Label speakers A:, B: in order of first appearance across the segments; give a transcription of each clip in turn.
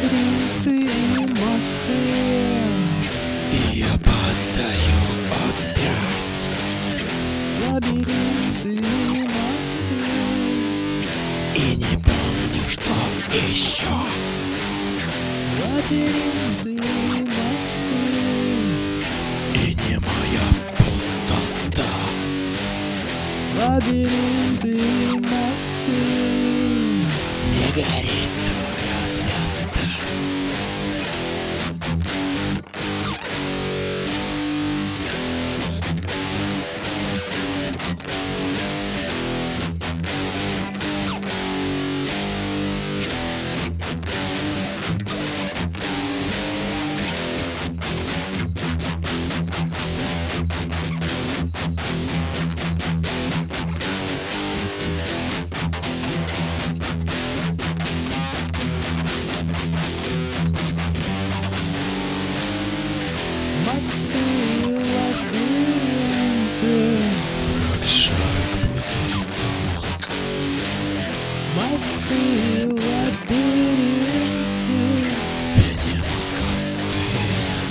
A: Лабиринты и мосты.
B: И я падаю опять.
A: Лабиринты и мосты.
B: И не помню, что еще.
A: Лабиринты и мосты.
B: И не моя пустота.
A: Лабиринты и мосты.
B: Не горит твоя звезда.
A: Мосты и лабиринты.
B: Шарик пузырится мозг.
A: Мосты и лабиринты.
B: Пение мозга стынет.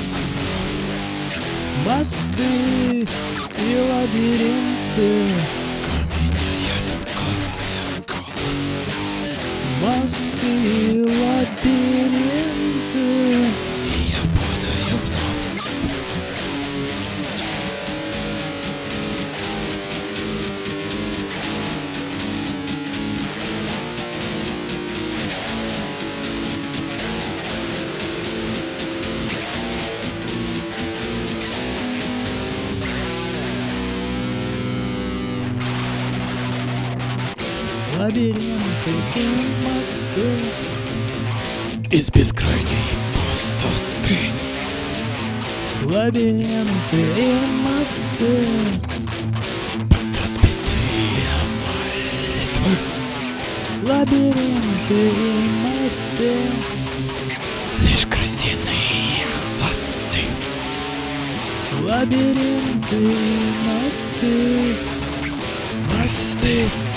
A: Мосты и лабиринты.
B: Меняет в голове голос.
A: Мосты и лабиринты.
B: И я падаю вновь.
A: Лабиринты и мосты.
B: Из бескрайней пустоты.
A: Лабиринты и мосты.
B: Под разбитые молитвы.
A: Лабиринты и мосты.
B: Лишь крысиные хвосты.
A: Лабиринты и мосты.
B: Мосты.